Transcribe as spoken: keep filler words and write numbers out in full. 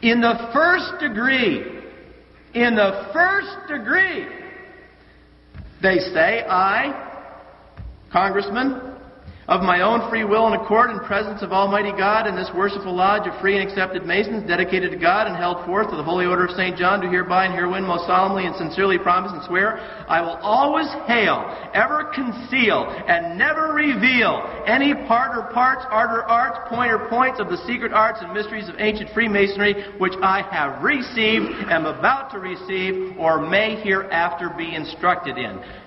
In the first degree, in the first degree, they say, I, Congressman, of my own free will and accord in presence of Almighty God in this worshipful lodge of free and accepted Masons, dedicated to God and held forth to the Holy Order of Saint John, do hereby and herein most solemnly and sincerely promise and swear, I will always hail, ever conceal, and never reveal any part or parts, art or arts, point or points of the secret arts and mysteries of ancient Freemasonry, which I have received, am about to receive, or may hereafter be instructed in.